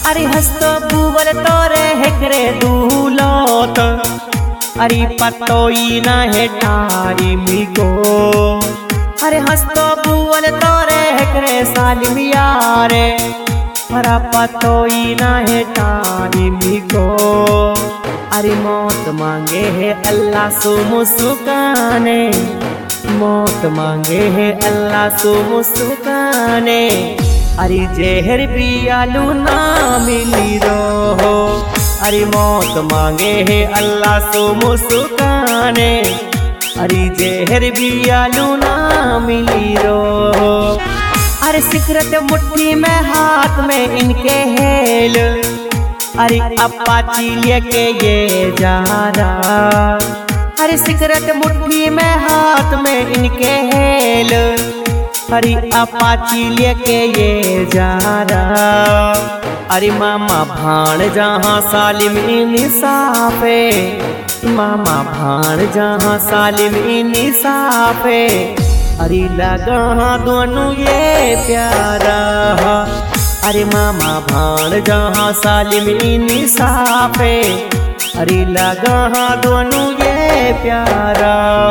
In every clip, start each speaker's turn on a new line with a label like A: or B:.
A: अरे हस्तो बुवल तोरे हेकरे दूलोत अरे पतोई ना है टाइम को। अरे हस्तो बुवल तोरे हेकरे सालिम यारे अरे पतोई ना है टाइम को। अरे मौत मांगे है अल्लाह सो मुस्काने, मौत मांगे है अल्लाह सो मुस्काने। अरे जहर पियालू ना मिली रो, अरे मौत मांगे है अल्लाह सो मुस्काने। अरे जहर पियालू ना मिली रो। अरे सिगरेट मुट्ठी में हाथ में इनके हेल, अरे अपाची लेके ये जा रहा। अरे सिगरेट मुट्ठी में हाथ में इनके हेल, अरे अपाची लेके ये जा रहा। अरे मामा भाण जहाँ सालिम इंसाफे, मामा भाण जहाँ सालिम इंसाफे। अरे लगा दोनों ये प्यारा, अरे मामा भाण जहाँ सालिम इंसाफे। अरे लगा दोनों ये प्यारा।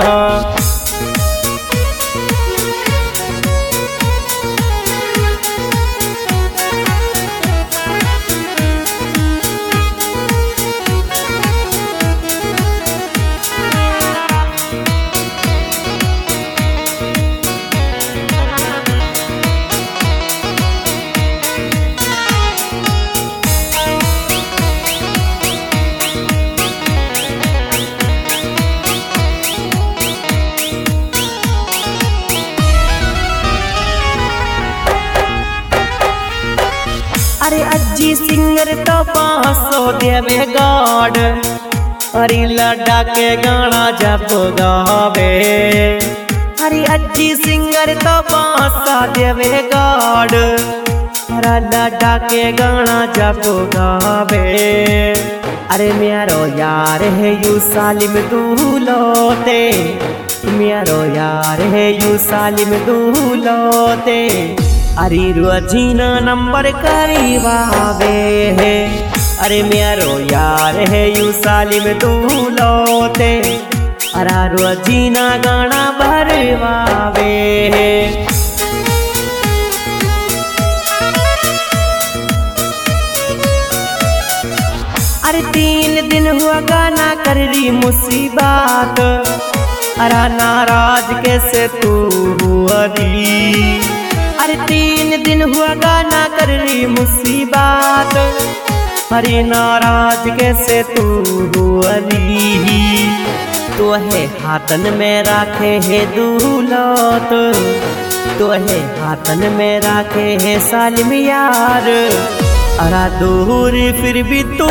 A: अरे अज्जी सिंगर तो 500 देवे गाड़, अरे लड्डा के गाना जब गावे। अरे अज्जी सिंगर तो 500 देवे गाड़, अरे लड्डा के गाना जब गावे। अरे मेरो यार है यू सालिम दूलोते, मेरो यार है यू सालिम दूलोते। अरे रोजीना नंबर करीबावे है, अरे मेरो यार है यू सालिम दूलोते। अरे रोजीना गाना भरवावे है। अरे 3 दिन हुआ गाना कर रही मुसीबत, अरे नाराज कैसे तू हुआ री। अरे 3 दिन हुआ गाना कर रही मुसीबत, अरे नाराज कैसे तू हुआ री। तो है हाथन में राखे है दूलत, तो है हाथन में राखे है सालिम यार। अरा दूर फिर भी तू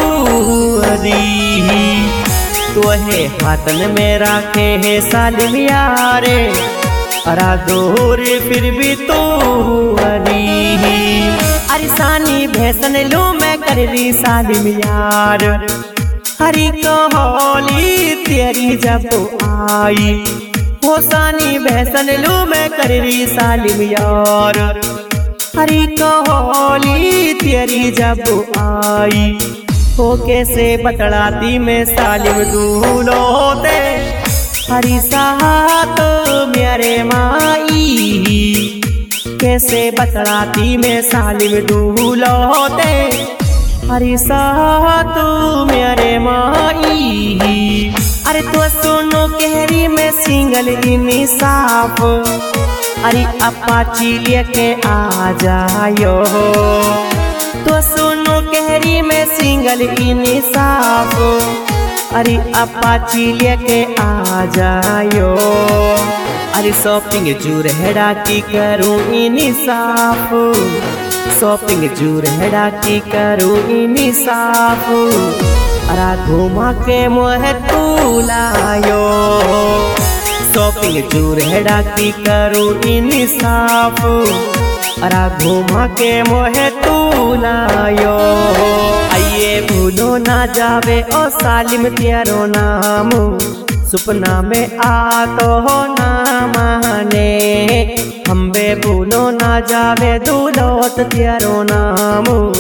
A: री, तो है हाथन में राखे है सालिम यारे। अरा दूर फिर भी तो हरी। अरे सानी भैसन लो मैं कर रही सालिम यार, हरी कोहली तेरी जब आई। हो सानी भैसन लो मैं कर रही सालिम यार, हरी कोहली तेरी जब आई। हो कैसे बतलाती मैं सालिम दूलोते, हरी साथ मेरे माई। कैसे बतलाती मैं सालिम दूलोते, हरी साथ मेरे माई। अरे तो सुनो कहरी में सिंगल इंसाफ, अरे अपाची लेके आ जायो। तो सुनो कहरी में सिंगल इंसाफ, अरे अपाची लेके आ जायो। अरे शॉपिंग जुरहेड़ा की करूँ इंसाफ, शॉपिंग जुरहेड़ा की करूँ इंसाफ। अरे घुमा के मोह तू लायो, शॉपिंग जुरहेड़ा की करूँ इंसाफ। अरे घुमा के मोह तू लायो। आइए भूलो ना जावे ओ सालिम तेरो नाम, सपना में आ तो हो ना माने। हम बे भूलो ना जावे दूलोत तेरो नाम,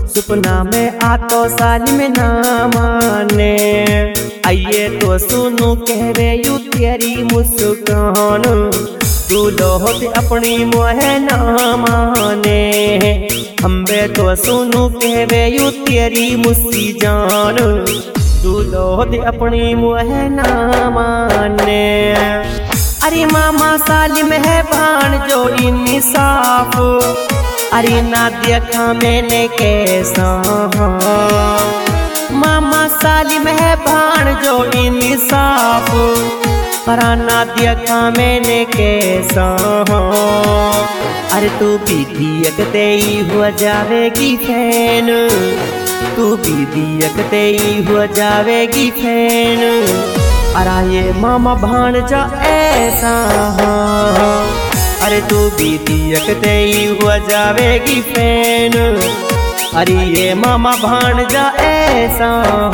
A: सपना में आतो साली में ना माने। आइए तो सुनो कह रे यू तेरी मुस्कान, तू लोग अपनी मोहे ना माने। हम्बे तो सुनो कह रे यू तेरी मुस्सी जान, तू लोग अपनी मोहे ना माने। अरे मामा साली में है भान जो इंसाफ, अरे ना देखा मैंने कैसा। मामा साली में है भान जो इंसाफ, अरे ना देखा मैंने कैसा। अरे तू भी देखते ही हो जावेगी फैन, तू भी देखते ही हो जावेगी फैन। अरे ये मामा भांजा ऐसा, अरे तू भी देखते ही हो जावेगी फैन। अरे ये मामा भांजा ऐसा,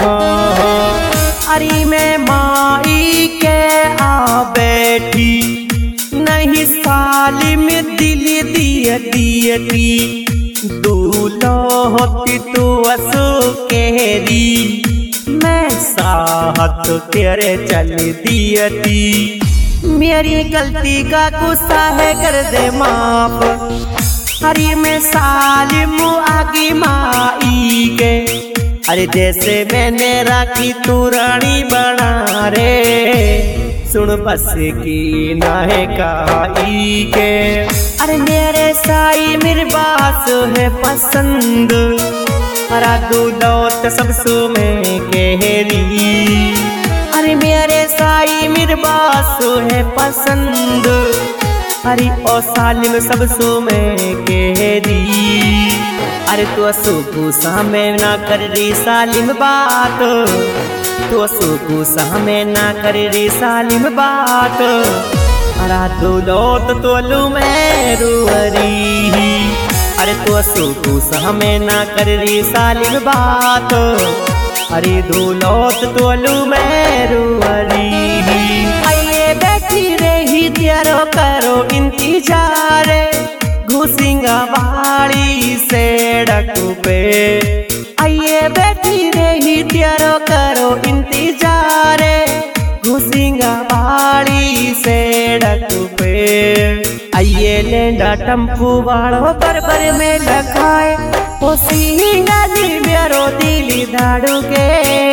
A: अरे मैं माई के आ बैठी, नहीं साली में दिल दियती। दूल्हा होती तू असो केरी, मैं साहत तेरे चल दियती। मेरी गलती का गुस्सा है कर दे माफ, अरे मैं साली मुँह आगी माई के। अरे जैसे मैंने राखी तू रानी बना रे, सुन बस की नाहे काई के। अरे मेरे साई मेरे बास है पसंद, अरे दूल्हा सब सो में कहरी। अरे मेरे साई मेरे बास है पसंद, अरे ओ सालिम सब सो में कहरी। अरे तू गुस्सा में ना कर री सालिम बात, तू गुस्सा में ना कर री सालिम बात। अरे दूल्हा तोलू में रुअरी, अरे तू गुस्सा में ना कर री सालिम बात। अरे दूल्हा तोलू में रुअरी। आइए बैठी रही तेरो करो इंतजार, घुसिंगा बाड़ी से डकू पे। आइए बैठी रही तेरो करो इंतजार, घुसिंगा बाड़ी से डकू पे। आइए लेंडा टम्पू वालों बरबर में लखाए, ओ सिंगाली मेरो दिली धाड़ू के।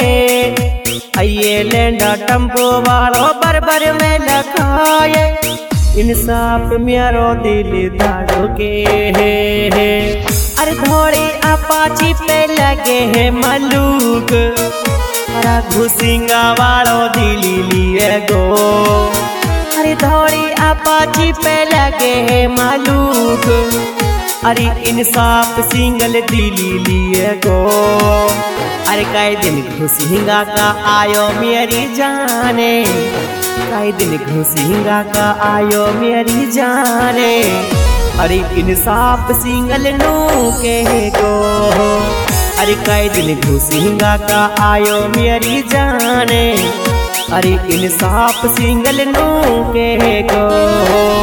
A: आइए लेंडा टम्पू वालों बरबर में लखाए, इंसाफ मेरो दिली धाड़ू के। अरे थोड़ी अपाची पे लगे हैं मलूक, अरे घुसिंगा वालों दिली लिए गो। अरे थोड़ी अपाची पे लगे हैं मलूक, अरे इंसाफ सिंगल दिली लिए गो। अरे कई दिन घुसिंगा का आयो मेरी जाने, कई दिन घुसिंगा का आयो मेरी जाने। अरे इंसाफ सिंगल नू के गो, अरे कई दिन घुसिंगा का आयो मेरी जाने। अरे इंसाफ सिंगल नू के गो।